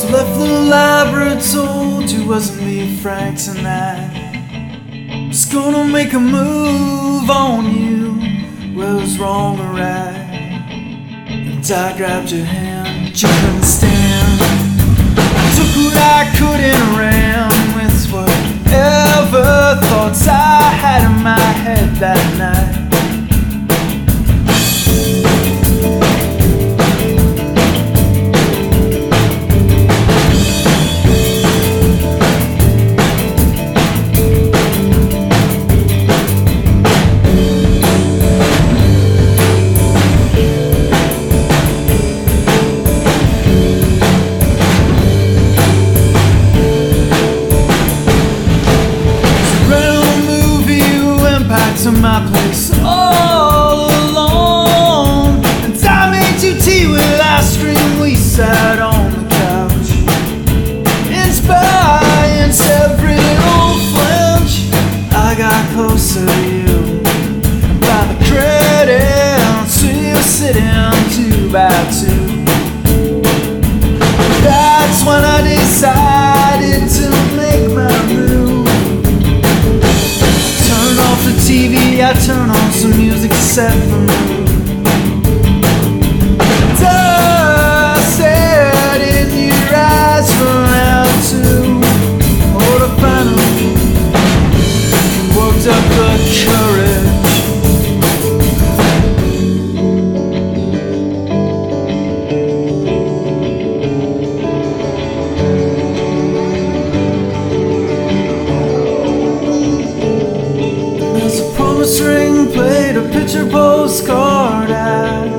left the library, told you wasn't me, Frank, tonight. Was gonna make a move on you, whether it was wrong or right. And I grabbed your hand, you couldn't stand. I took what I could and ran with whatever thoughts I had in my head that night. To my place all alone, and I made you tea with ice cream. We sat on the couch, inspiring every little flinch. I got closer to you, and by the credits we were sitting 2 by 2. That's when I decided to make my move. The TV, I turn on some music set for me. Dust set in your eyes from out to hold up finally. Worked up the courage. Ring played a picture postcard.